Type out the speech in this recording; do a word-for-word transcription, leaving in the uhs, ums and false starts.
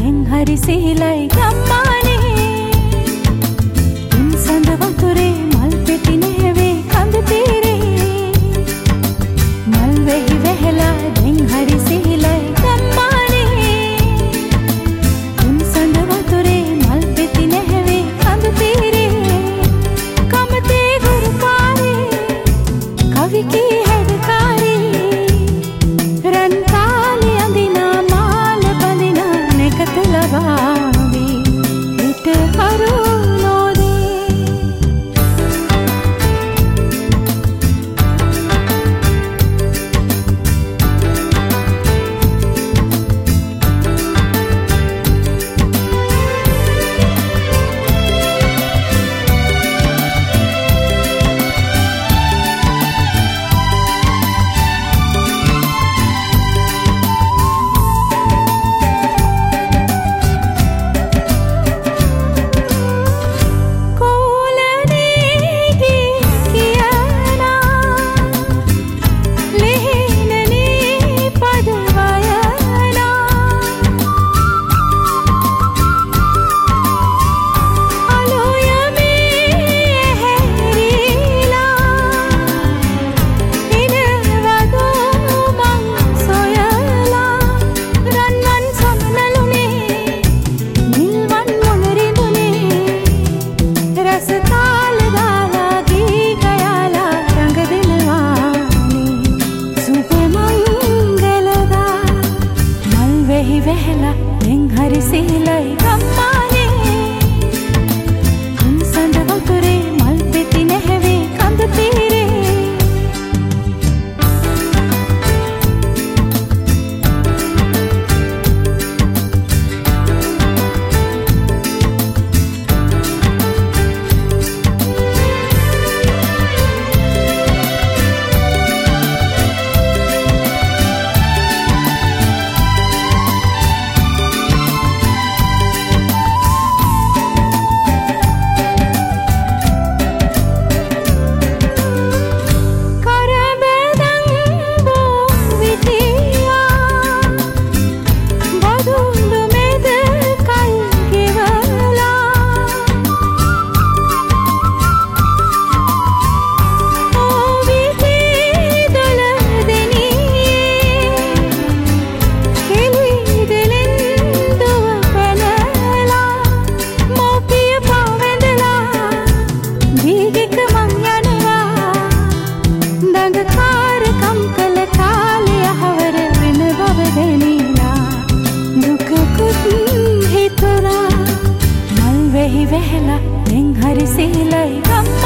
දැන් හරි සීලයි ගම්මානේ තුන් සඳ වතුරේ මල් පෙති නැවේ කඳ තීරේ මල් වෙහි වැහලා දැන් හරි සීලයි ගම්මානේ තුන් සඳ වතුරේ මල් පෙති නැවේ කඳ තීරේ කමතේ ගුරු පාරේ කවි කී හැදකාරී රන් කාලේ අඳිනා මාල බඳිනා නැකත ලවාවි විට කරුණෝදී වැහලා දැන් හරි සීලයි ගම්මානේ තුන් සඳ වතුරේ මල් පෙති නැවේ කඳ තීරේ වැහලා දැන් හරි සීලයි ගම්මානේ